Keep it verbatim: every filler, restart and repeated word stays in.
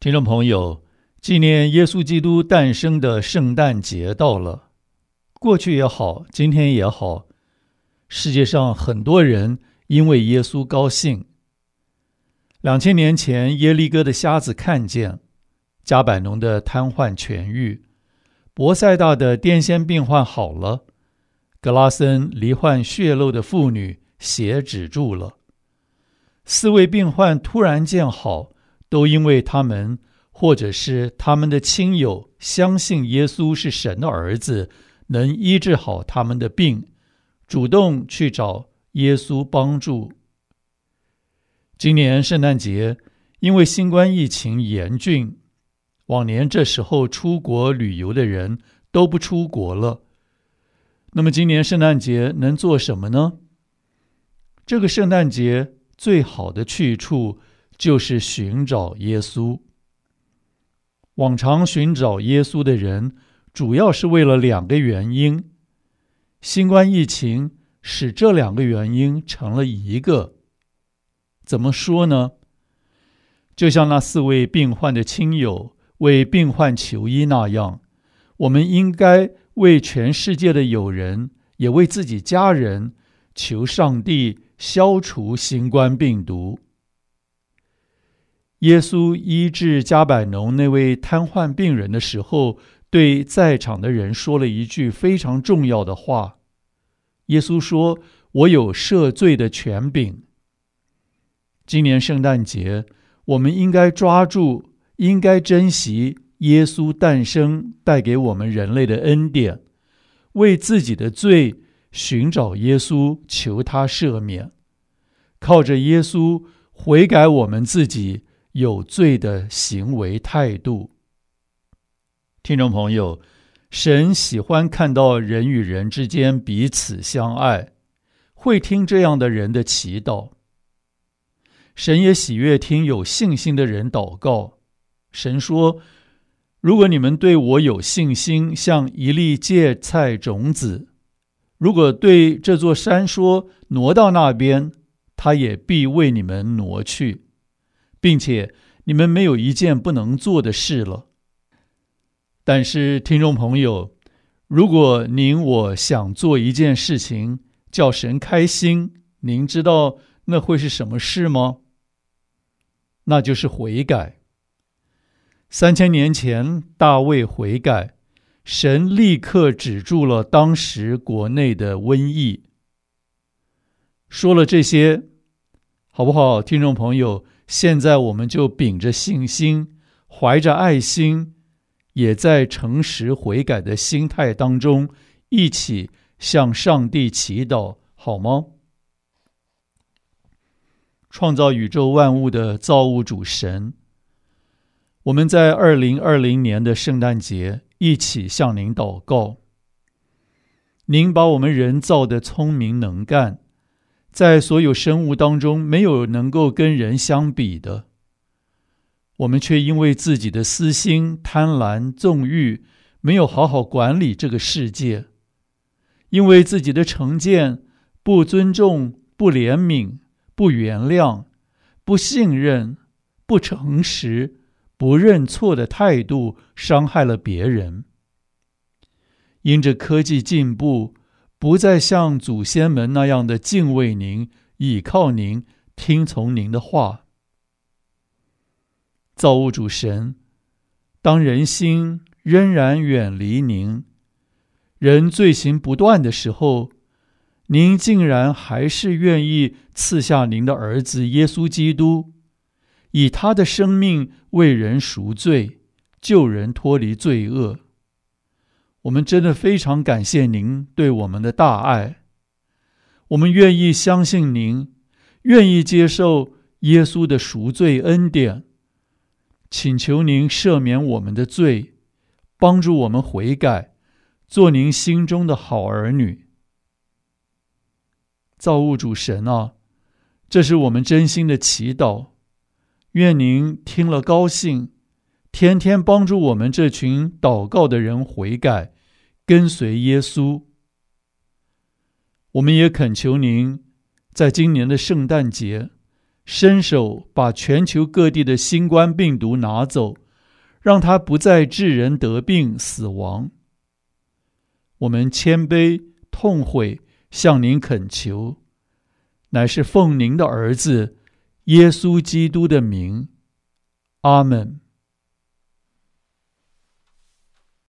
听众朋友，纪念耶稣基督诞生的圣诞节到了。过去也好，今天也好，世界上很多人因为耶稣高兴。两千年前，耶利哥的瞎子看见，加百农的瘫痪痊愈，伯赛大的癫痫病患好了，格拉森罹患血漏的妇女血止住了。四位病患突然见好，都因为他们或者是他们的亲友相信耶稣是神的儿子，能医治好他们的病，主动去找耶稣帮助。今年圣诞节因为新冠疫情严峻，往年这时候出国旅游的人都不出国了。那么今年圣诞节能做什么呢？这个圣诞节最好的去处就是寻找耶稣。往常寻找耶稣的人主要是为了两个原因，新冠疫情使这两个原因成了一个。怎么说呢？就像那四位病患的亲友为病患求医那样，我们应该为全世界的友人，也为自己家人，求上帝消除新冠病毒。耶稣医治加百农那位瘫痪病人的时候，对在场的人说了一句非常重要的话。耶稣说：“我有赦罪的权柄。”今年圣诞节，我们应该抓住，应该珍惜耶稣诞生带给我们人类的恩典，为自己的罪寻找耶稣，求他赦免，靠着耶稣悔改我们自己有罪的行为态度。听众朋友，神喜欢看到人与人之间彼此相爱，会听这样的人的祈祷。神也喜悦听有信心的人祷告。神说：“如果你们对我有信心，像一粒芥菜种子，如果对这座山说挪到那边，它也必为你们挪去，并且你们没有一件不能做的事了。”但是听众朋友，如果您我想做一件事情叫神开心，您知道那会是什么事吗？那就是悔改。三千年前大卫悔改，神立刻止住了当时国内的瘟疫。说了这些，好不好？听众朋友，现在我们就秉着信心，怀着爱心，也在诚实悔改的心态当中，一起向上帝祈祷，好吗？创造宇宙万物的造物主神，我们在二零二零年的圣诞节一起向您祷告。您把我们人造得聪明能干，在所有生物当中没有能够跟人相比的，我们却因为自己的私心、贪婪、纵欲，没有好好管理这个世界，因为自己的成见、不尊重、不怜悯、不原谅、不信任、不诚实、不认错的态度，伤害了别人。因着科技进步，不再像祖先们那样的敬畏您、倚靠您、听从您的话。造物主神，当人心仍然远离您，人罪行不断的时候，您竟然还是愿意赐下您的儿子耶稣基督，以他的生命为人赎罪，救人脱离罪恶。我们真的非常感谢您对我们的大爱。我们愿意相信您，愿意接受耶稣的赎罪恩典，请求您赦免我们的罪，帮助我们悔改，做您心中的好儿女。造物主神啊，这是我们真心的祈祷，愿您听了高兴，天天帮助我们这群祷告的人悔改，跟随耶稣。我们也恳求您，在今年的圣诞节， 伸手把全球各地的新冠病毒拿走，让它不再致人得病死亡。我们谦卑痛悔，向您恳求，乃是奉您的儿子耶稣基督的名。阿们。